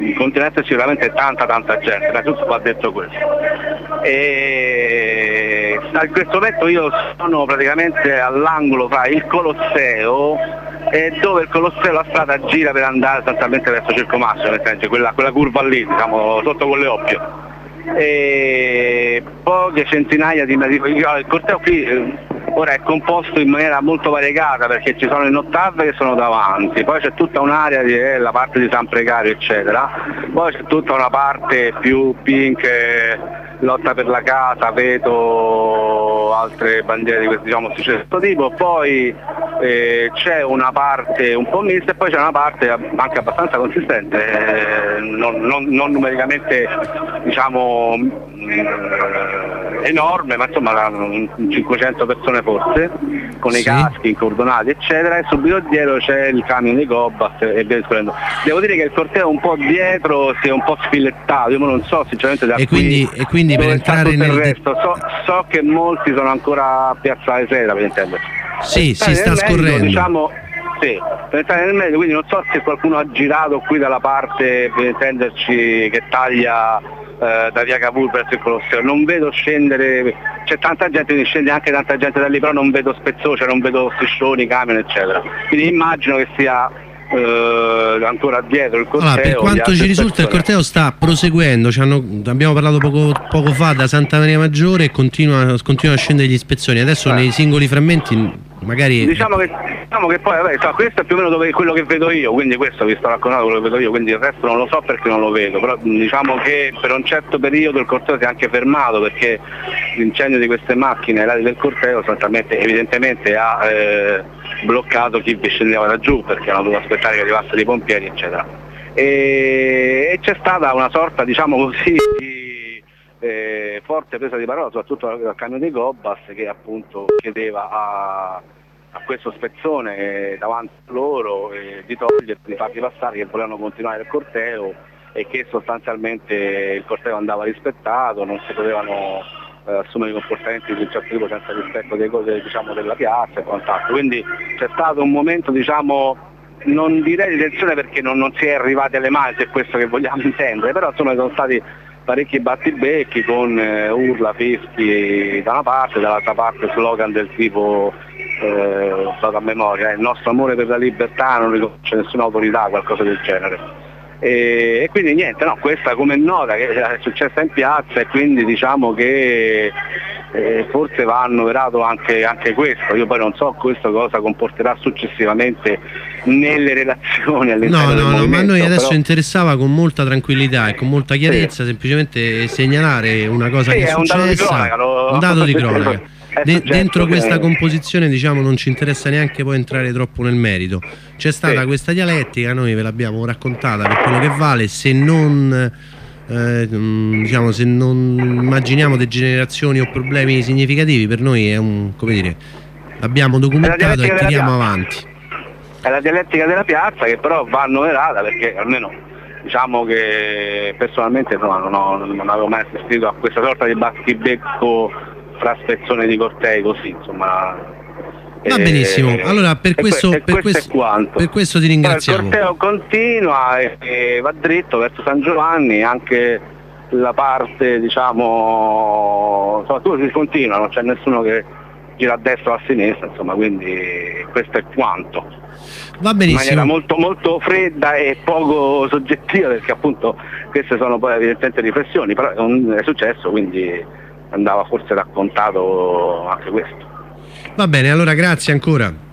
continua ad esserci veramente tanta gente, innanzitutto va detto questo. E in questo momento io sono praticamente all'angolo fra il Colosseo e dove il Colosseo la strada gira per andare sostanzialmente verso Circo Massimo, nel senso quella curva lì, diciamo, sotto Colle Oppio. E poche centinaia di metri. Il corteo qui ora è composto in maniera molto variegata perché ci sono le nottate che sono davanti, poi c'è tutta un'area la parte di San Precario eccetera, poi c'è tutta una parte più pink, lotta per la casa, veto altre bandiere di questo tipo, poi c'è una parte un po' mista e poi c'è una parte anche abbastanza consistente, non numericamente diciamo enorme, ma insomma 500 persone forse, con i caschi incordonati eccetera, e subito dietro c'è il camion di Cobas e via discorrendo. Devo dire che il corteo un po' dietro si è un po' spillettato, io non so sinceramente da quindi per entrare nel resto, so che molti sono ancora a Piazza Sera per intenderci. Sì, si sta scorrendo. Diciamo, sì, per entrare nel merito, quindi non so se qualcuno ha girato qui dalla parte, per intenderci, che taglia da via Cavour verso il Colosseo. Non vedo scendere, c'è tanta gente, quindi scende anche tanta gente da lì, però non vedo spezzone, non vedo striscioni, camion eccetera. Quindi immagino che sia ancora dietro il corteo. Allora, per quanto ci risulta il corteo sta proseguendo, abbiamo parlato poco fa da Santa Maria Maggiore e continua a scendere gli spezzoni. Adesso nei singoli frammenti magari diciamo che poi questo è più o meno quello che vedo io, quindi questo vi sto raccontando quello che vedo io, quindi il resto non lo so perché non lo vedo, però diciamo che per un certo periodo il corteo si è anche fermato perché l'incendio di queste macchine ai lati del corteo evidentemente ha bloccato chi vi scendeva da giù perché hanno dovuto aspettare che arrivassero i pompieri eccetera, e c'è stata una sorta diciamo così di forte presa di parola soprattutto dal camion di Cobas che appunto chiedeva a questo spezzone davanti a loro di toglierli, di farli passare, che volevano continuare il corteo e che sostanzialmente il corteo andava rispettato, non si potevano assumere comportamenti di un certo tipo senza rispetto diciamo, della piazza e quant'altro. Quindi c'è stato un momento diciamo, non direi di tensione perché non si è arrivati alle mani, se è questo che vogliamo intendere, però insomma sono stati parecchi battibecchi con urla, fischi da una parte, dall'altra parte slogan del tipo a memoria, il nostro amore per la libertà non riconosce nessuna autorità, qualcosa del genere. E quindi niente, no, questa come nota che è successa in piazza e quindi diciamo che forse va annoverato anche questo. Io poi non so questo cosa comporterà successivamente nelle relazioni all'interno del movimento. Ma a noi adesso interessava con molta tranquillità e con molta chiarezza semplicemente segnalare una cosa che è successa, un dato di cronaca. Dentro questa composizione diciamo non ci interessa neanche poi entrare troppo nel merito. C'è stata questa dialettica, noi ve l'abbiamo raccontata per quello che vale, se non immaginiamo degenerazioni o problemi significativi, per noi è l'abbiamo documentato e tiriamo avanti. È la dialettica della piazza che però va annoverata perché almeno diciamo che personalmente non avevo mai assistito a questa sorta di battibecco fra spezzone di cortei così, insomma. Va benissimo, allora per questo ti ringraziamo. Il corteo continua e va dritto verso San Giovanni, anche la parte diciamo, soprattutto si continua, non c'è nessuno che gira a destra o a sinistra, insomma, quindi questo è quanto. Va benissimo. In maniera molto molto fredda e poco soggettiva perché appunto queste sono poi evidentemente riflessioni, però è successo, quindi andava forse raccontato anche questo. Va bene, allora grazie ancora.